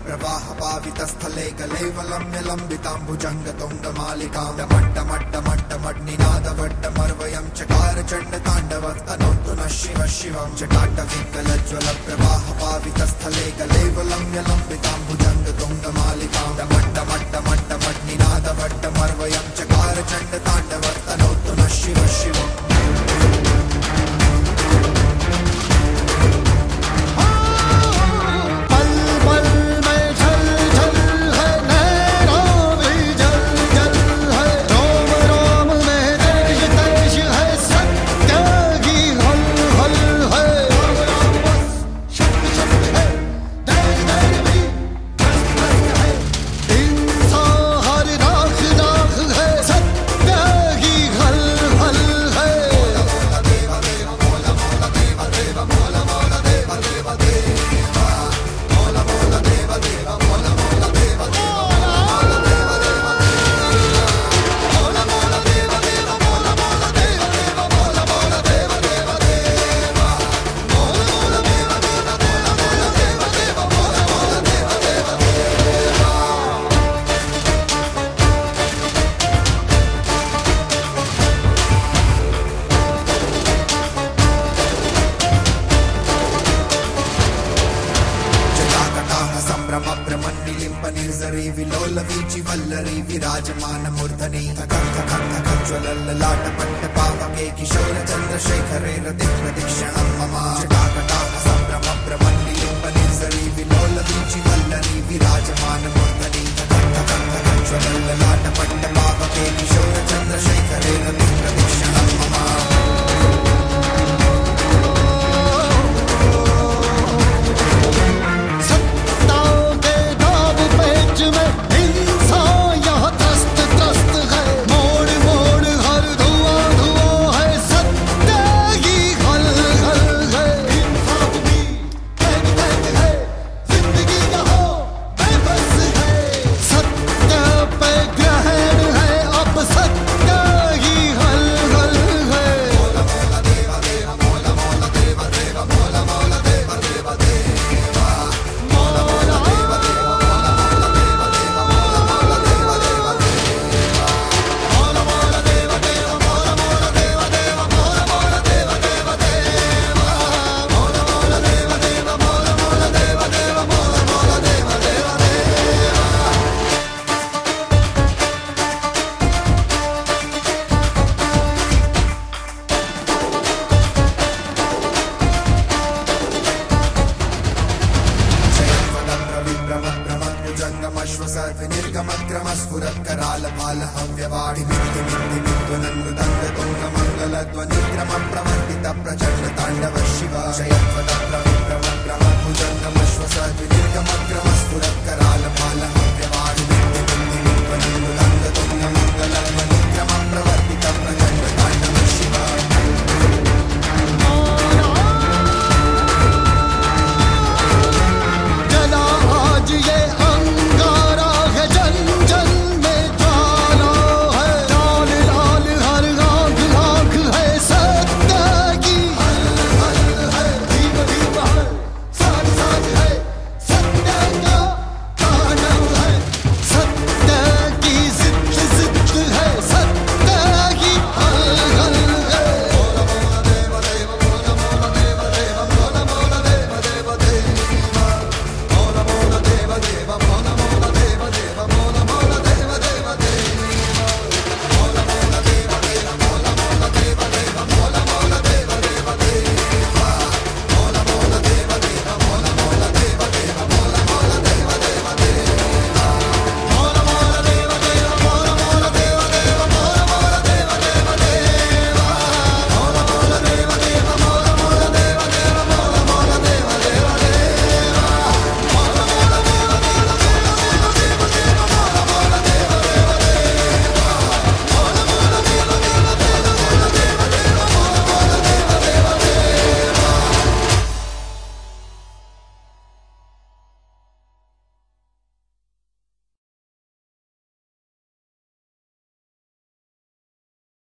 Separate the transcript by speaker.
Speaker 1: प्रवाह पावितस्थले कलेवलम्य लम्बिताम्बुजङ्गतुङ्गमालिकां डमड्डमड्डमड्डमड्निनादवड्डमर्वयं चकार चण्डताण्डवस्तनोतु नः शिव शिवं जटाटविकलज्ज्वल प्रवाह पावितस्थले कलेवलम्य लम्बिताम्बुजङ्गतुङ्गमालिकां डमड्डमड्डमड्डमड्निनादवड्डमर्वयं चकार चण्डताण्डवस्तनोतु नः शिव शिवम् विलोलवीचि वल्लरी विराजमान मूर्धनि ज्वलल्ललाटपट्ट पावके किशोर चन्द्रशेखरे रतिप्रदीक्षणं मम जटाकटाह सम्भ्रम भ्रमन्निलिम्ब निर्झरि विलोलवीचि वल्लरी विराजमान मूर्धनि ज्वलल्ललाटपट्ट पावके किशोर चन्द्रशेखरे रतिप्रदीक्षणं मम प्रवर्तित प्रचंड तांडव शिव जयत्वदग्र विक्रम भुजंगमश्वसद्विदीर्घमग्रमस्फुरत्करालपालः